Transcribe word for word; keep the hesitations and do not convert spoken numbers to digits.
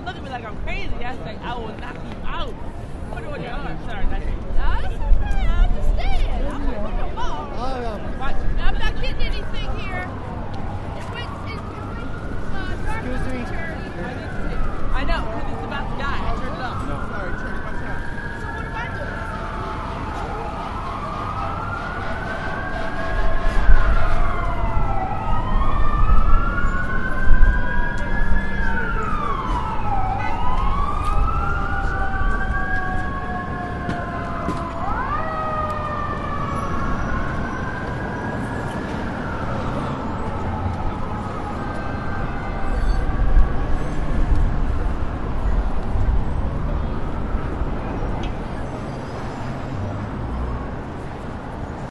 look at me like I'm crazy. I say, I will knock you out. Put it on your arm. Sorry, that's it. No, it's okay. I understand. I'm going to put your ball. Oh, yeah. Watch. I'm not getting anything here. It went, it, it went, uh, dark Excuse me. security. I need to take